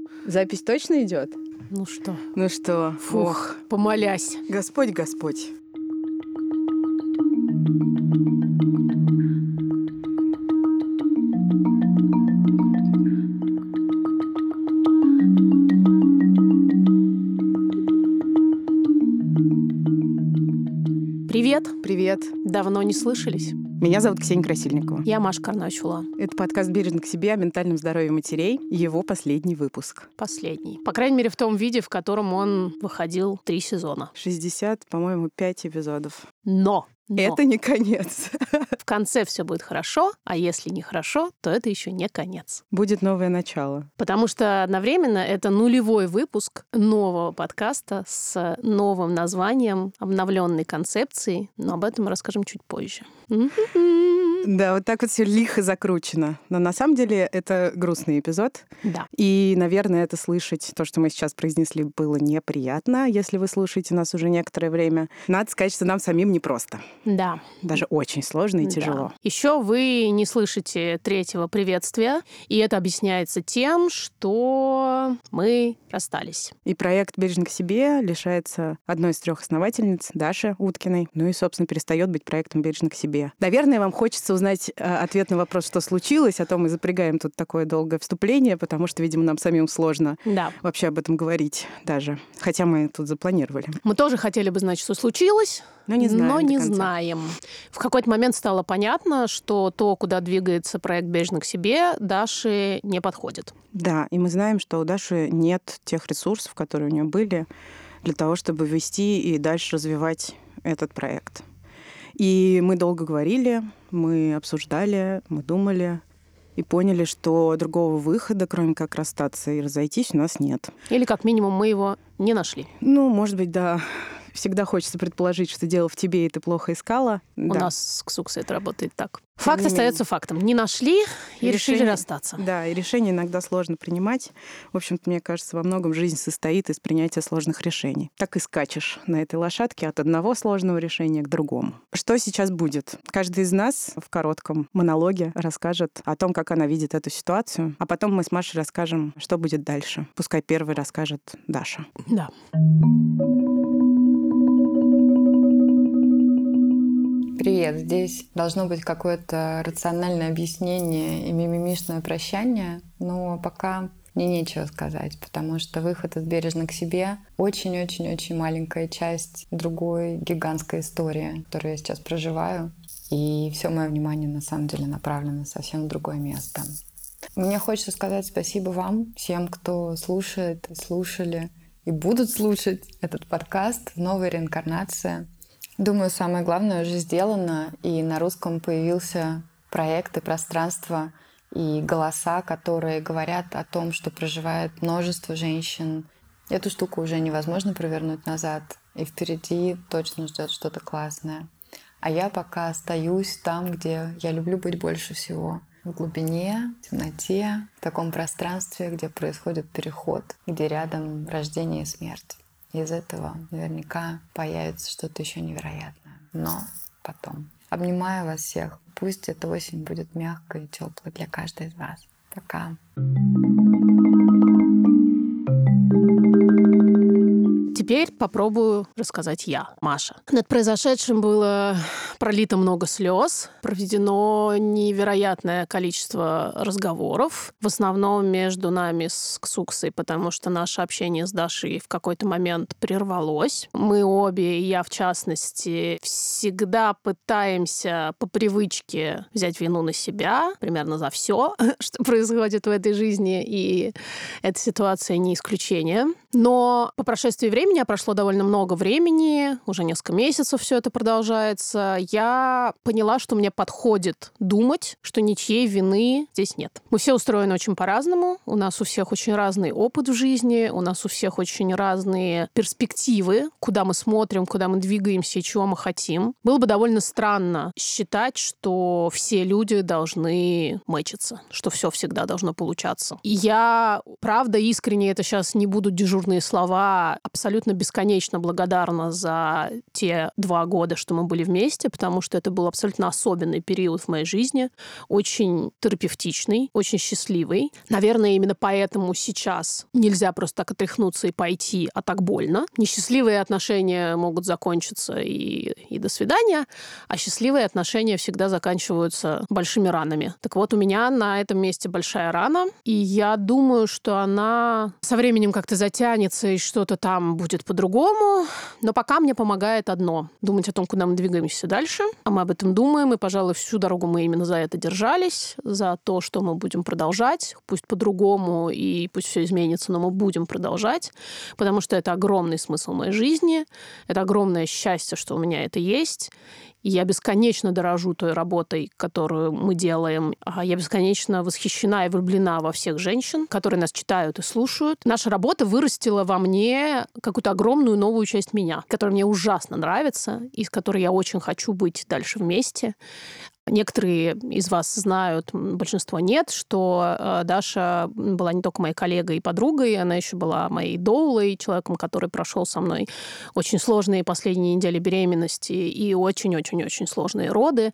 Запись точно идет? Ну что? Ну что? Фух, помолясь. Господь, Господь. Привет. Привет. Давно не слышались. Меня зовут Ксения Красильникова. Я Маша Карначула. Это подкаст «Бережно к себе» о ментальном здоровье матерей. Его последний выпуск. Последний. По крайней мере, в том виде, в котором он выходил 3 сезона. 60, по-моему, 5 эпизодов. Но. Это не конец. В конце все будет хорошо, а если не хорошо, то это еще не конец. Будет новое начало. Потому что одновременно это нулевой выпуск нового подкаста с новым названием, обновленной концепцией, но об этом мы расскажем чуть позже. Да, вот так вот все лихо закручено. Но на самом деле это грустный эпизод. Да. И, наверное, это слышать, то, что мы сейчас произнесли, было неприятно, если вы слушаете нас уже некоторое время. Надо сказать, что нам самим непросто. Да. Даже очень сложно и тяжело. Еще вы не слышите третьего приветствия, и это объясняется тем, что мы расстались. И проект «Бережно к себе» лишается одной из 3 основательниц, Даши Уткиной, ну и, собственно, перестает быть проектом «Бережно к себе». Наверное, вам хочется узнать ответ на вопрос, что случилось, а то мы запрягаем тут такое долгое вступление, потому что, видимо, нам самим сложно вообще об этом говорить даже. Хотя мы тут запланировали. Мы тоже хотели бы знать, что случилось, но не знаем. В какой-то момент стало понятно, что то, куда двигается проект «Бережно к себе», Даше не подходит. Да, и мы знаем, что у Даши нет тех ресурсов, которые у нее были, для того, чтобы вести и дальше развивать этот проект. И мы долго говорили, мы обсуждали, мы думали и поняли, что другого выхода, кроме как расстаться и разойтись, у нас нет. Или, как минимум, мы его не нашли. Ну, может быть, да. Всегда хочется предположить, что дело в тебе, и ты плохо искала. У нас с Ксуксой это работает так. Факт остается фактом. Не нашли и решили расстаться. Да, и решение иногда сложно принимать. В общем-то, мне кажется, во многом жизнь состоит из принятия сложных решений. Так и скачешь на этой лошадке от одного сложного решения к другому. Что сейчас будет? Каждый из нас в коротком монологе расскажет о том, как она видит эту ситуацию, а потом мы с Машей расскажем, что будет дальше. Пускай первой расскажет Даша. Да. Привет, здесь должно быть какое-то рациональное объяснение и мимимишное прощание, но пока мне нечего сказать, потому что выход из «Бережно к себе» очень-очень-очень маленькая часть другой гигантской истории, которую я сейчас проживаю, и все мое внимание на самом деле направлено совсем в другое место. Мне хочется сказать спасибо вам, всем, кто слушает, слушали и будут слушать этот подкаст в новой реинкарнации. Думаю, самое главное уже сделано, и на русском появился проект и пространство, и голоса, которые говорят о том, что проживает множество женщин. Эту штуку уже невозможно провернуть назад, и впереди точно ждет что-то классное. А я пока остаюсь там, где я люблю быть больше всего. В глубине, в темноте, в таком пространстве, где происходит переход, где рядом рождение и смерть. Из этого наверняка появится что-то еще невероятное. Но потом. Обнимаю вас всех. Пусть эта осень будет мягкой и теплой для каждой из вас. Пока. Теперь попробую рассказать я, Маша. Над произошедшим было пролито много слез, проведено невероятное количество разговоров, в основном между нами с Ксуксой, потому что наше общение с Дашей в какой-то момент прервалось. Мы обе, и я в частности, всегда пытаемся по привычке взять вину на себя, примерно за все, что происходит в этой жизни, и эта ситуация не исключение. Но по прошествии времени, а прошло довольно много времени, уже несколько месяцев все это продолжается, я поняла, что мне подходит думать, что ничьей вины здесь нет. Мы все устроены очень по-разному, у нас у всех очень разный опыт в жизни, у нас у всех очень разные перспективы, куда мы смотрим, куда мы двигаемся и чего мы хотим. Было бы довольно странно считать, что все люди должны мэчиться, что все всегда должно получаться. И я, правда, искренне это сейчас не буду дежурить дежурные слова, абсолютно бесконечно благодарна за те 2 года, что мы были вместе, потому что это был абсолютно особенный период в моей жизни, очень терапевтичный, очень счастливый. Наверное, именно поэтому сейчас нельзя просто так отряхнуться и пойти, а так больно. Несчастливые отношения могут закончиться и до свидания, а счастливые отношения всегда заканчиваются большими ранами. Так вот, у меня на этом месте большая рана, и я думаю, что она со временем как-то затянется, и что-то там будет по-другому. Но пока мне помогает одно — думать о том, куда мы двигаемся дальше. А мы об этом думаем, и, пожалуй, всю дорогу мы именно за это держались, за то, что мы будем продолжать. Пусть по-другому, и пусть все изменится, но мы будем продолжать, потому что это огромный смысл моей жизни, это огромное счастье, что у меня это есть. И я бесконечно дорожу той работой, которую мы делаем. Я бесконечно восхищена и влюблена во всех женщин, которые нас читают и слушают. Наша работа вырастила во мне какую-то огромную новую часть меня, которая мне ужасно нравится и с которой я очень хочу быть дальше вместе. Некоторые из вас знают, большинство нет, что Даша была не только моей коллегой и подругой, она еще была моей доулой, человеком, который прошел со мной очень сложные последние недели беременности и очень-очень-очень сложные роды.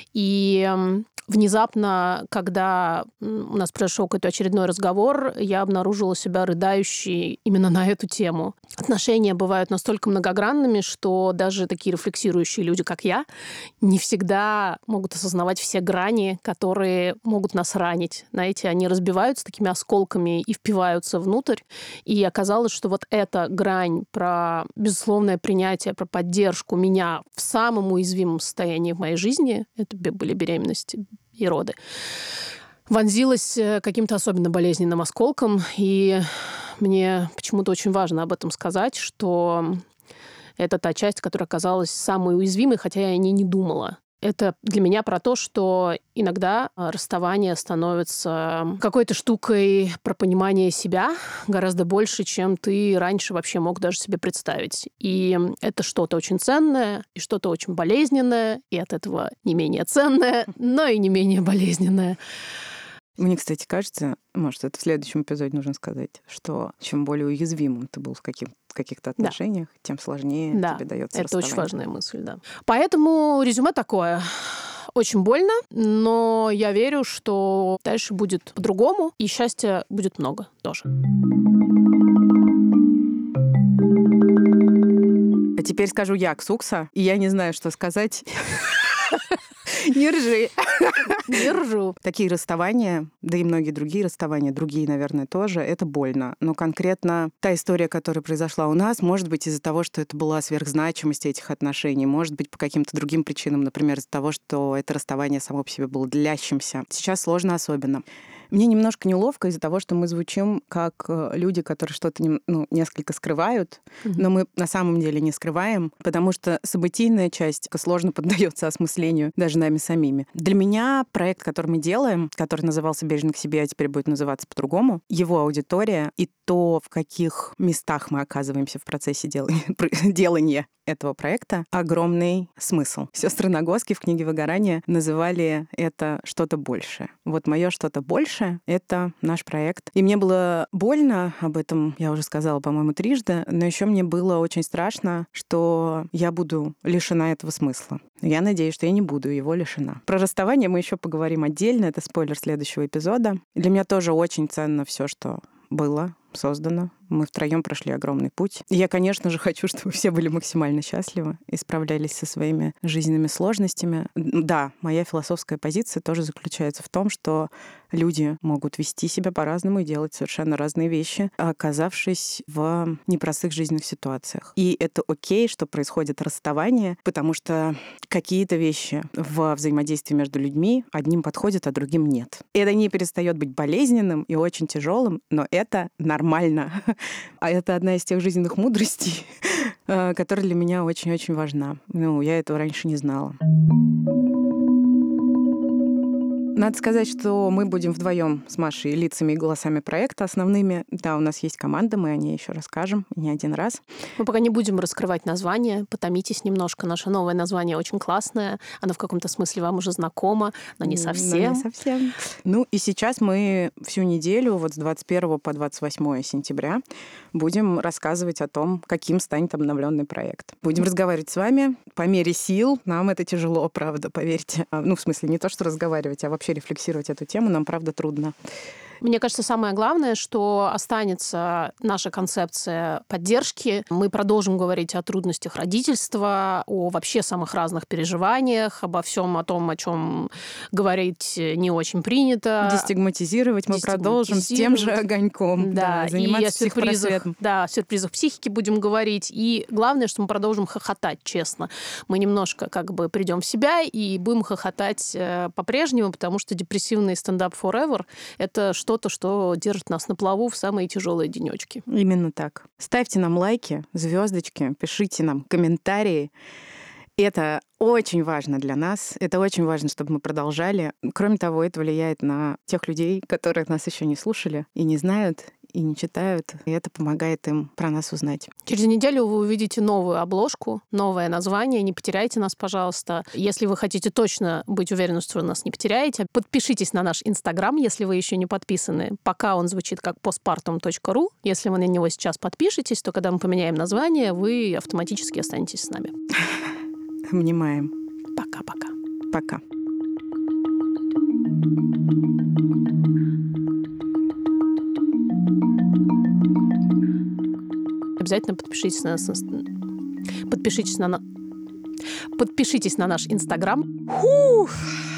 И внезапно, когда у нас произошел какой-то очередной разговор, я обнаружила себя рыдающей именно на эту тему. Отношения бывают настолько многогранными, что даже такие рефлексирующие люди, как я, не всегда могут осознавать все грани, которые могут нас ранить. Знаете, они разбиваются такими осколками и впиваются внутрь. И оказалось, что вот эта грань про безусловное принятие, про поддержку меня в самом уязвимом состоянии в моей жизни, это были беременности и роды, вонзилась каким-то особенно болезненным осколком. И мне почему-то очень важно об этом сказать, что это та часть, которая оказалась самой уязвимой, хотя я о ней не думала. Это для меня про то, что иногда расставание становится какой-то штукой про понимание себя гораздо больше, чем ты раньше вообще мог даже себе представить. И это что-то очень ценное, и что-то очень болезненное, и от этого не менее ценное, но и не менее болезненное. Мне, кстати, кажется, может, это в следующем эпизоде нужно сказать, что чем более уязвимым ты был в каких-то отношениях, тем сложнее тебе дается расставание. Это очень важная мысль, да. Поэтому резюме такое. Очень больно, но я верю, что дальше будет по-другому, и счастья будет много тоже. А теперь скажу я, Ксукса, и я не знаю, что сказать. Не ржи. Не ржу. Такие расставания, да и многие другие расставания, другие, наверное, тоже, это больно. Но конкретно та история, которая произошла у нас, может быть, из-за того, что это была сверхзначимость этих отношений, может быть, по каким-то другим причинам, например, из-за того, что это расставание само по себе было длящимся. Сейчас сложно особенно. Мне немножко неловко из-за того, что мы звучим как люди, которые что-то несколько скрывают, но мы на самом деле не скрываем, потому что событийная часть сложно поддается осмыслению даже нами самими. Для меня проект, который мы делаем, который назывался «Бережно к себе», а теперь будет называться по-другому, его аудитория и то, в каких местах мы оказываемся в процессе делания этого проекта, огромный смысл. Сестры Нагоски в книге «Выгорание» называли это «что-то большее». Вот мое «что-то большее» — это наш проект. И мне было больно, об этом я уже сказала, по-моему, 3 раза, но еще мне было очень страшно, что я буду лишена этого смысла. Я надеюсь, что я не буду его лишена. Про расставание мы еще поговорим отдельно, это спойлер следующего эпизода. Для меня тоже очень ценно все, что было создано. Мы втроем прошли огромный путь. И я, конечно же, хочу, чтобы все были максимально счастливы и справлялись со своими жизненными сложностями. Да, моя философская позиция тоже заключается в том, что люди могут вести себя по-разному и делать совершенно разные вещи, оказавшись в непростых жизненных ситуациях. И это окей, что происходит расставание, потому что какие-то вещи во взаимодействии между людьми одним подходят, а другим нет. Это не перестает быть болезненным и очень тяжелым, но это нормально. А это одна из тех жизненных мудростей, которая для меня очень-очень важна. Я этого раньше не знала. Надо сказать, что мы будем вдвоем с Машей лицами и голосами проекта основными. Да, у нас есть команда, мы о ней еще расскажем, не один раз. Мы пока не будем раскрывать название, потомитесь немножко. Наше новое название очень классное. Оно в каком-то смысле вам уже знакомо, но не совсем. Но не совсем. Ну и сейчас мы всю неделю, вот с 21 по 28 сентября, будем рассказывать о том, каким станет обновленный проект. Будем разговаривать с вами по мере сил. Нам это тяжело, правда, поверьте. Ну, в смысле, не то, что разговаривать, а вообще рефлексировать эту тему нам, правда, трудно. Мне кажется, самое главное, что останется наша концепция поддержки. Мы продолжим говорить о трудностях родительства, о вообще самых разных переживаниях, обо всем о том, о чем говорить не очень принято. Дестигматизировать мы продолжим с тем же огоньком. Да, заниматься и о сюрпризах психики будем говорить. И главное, что мы продолжим хохотать, честно. Мы немножко как бы придем в себя и будем хохотать по-прежнему, потому что депрессивный стендап forever — это что-то, что держит нас на плаву в самые тяжелые денечки. Именно так. Ставьте нам лайки, звездочки, пишите нам комментарии. Это очень важно для нас. Это очень важно, чтобы мы продолжали. Кроме того, это влияет на тех людей, которые нас еще не слушали и не знают, и не читают. И это помогает им про нас узнать. Через неделю вы увидите новую обложку, новое название. Не потеряйте нас, пожалуйста. Если вы хотите точно быть уверены, что вы нас не потеряете, подпишитесь на наш Инстаграм, если вы еще не подписаны. Пока он звучит как postpartum.ru. Если вы на него сейчас подпишетесь, то когда мы поменяем название, вы автоматически останетесь с нами. Внимаем. Пока-пока. Пока. Обязательно подпишитесь на наш Инстаграм.